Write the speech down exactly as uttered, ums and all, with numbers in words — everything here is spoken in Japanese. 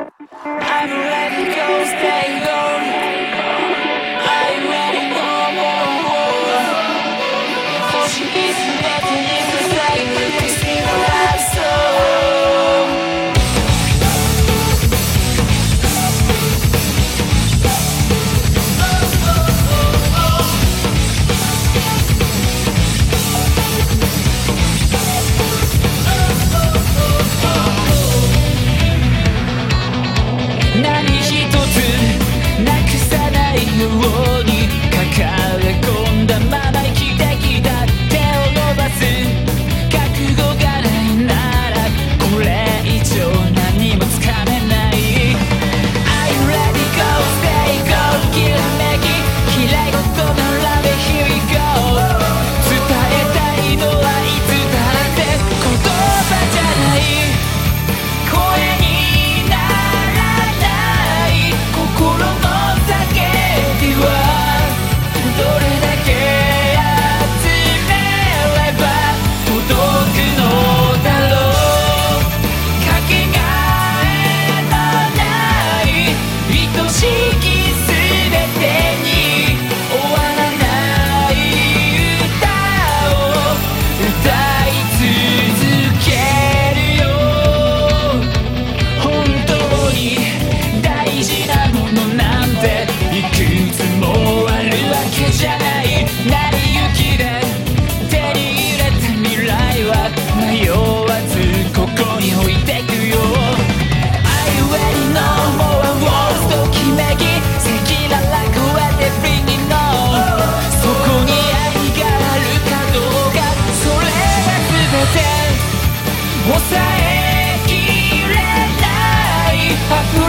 I'm ready to go, stay gone. I'm ready no more. 星に全てに捧げる This is a love song. 何一つなくさないように抱え込んだまま生きてきた。手を伸ばす覚悟がないならこれ以上何もつかめない。 I'm ready go stay go きらめき綺麗事ならべ Here we go 伝えたいのはいつだって言葉じゃない声にならない心の叫びはどれだけ集めれば届くのだろう。かけがえのない愛しきすべてに終わらない歌を歌い続けるよ。本当に大事なものなんていくつもあるわけじゃない。成り行きで手に入れた未来は迷わずここに置いてくよ。 Are you ready no more walls ときめき赤裸々超えて Bring it on そこに愛があるかどうかそれが全て抑えきれない溢